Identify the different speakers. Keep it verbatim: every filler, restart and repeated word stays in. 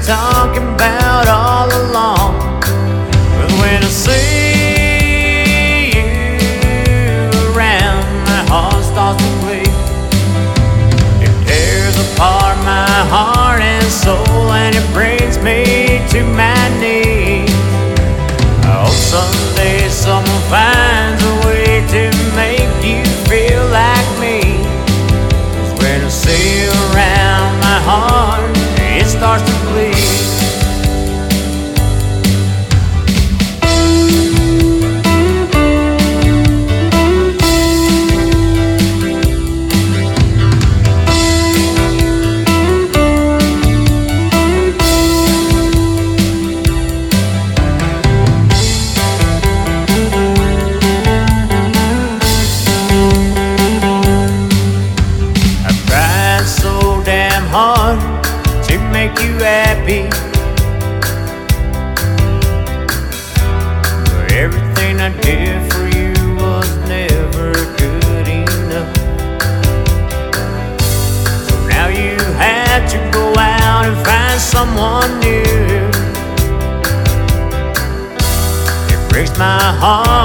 Speaker 1: talking about all along. But when I see you around, my heart starts to bleed. It tears apart my heart and soul, and it brings me to my knees. I hope someday someone finds a way to make you feel like me. 'Cause when I see you around, my heart, it starts to bleed. Hard to make you happy, but everything I did for you was never good enough. So now you had to go out and find someone new. It breaks my heart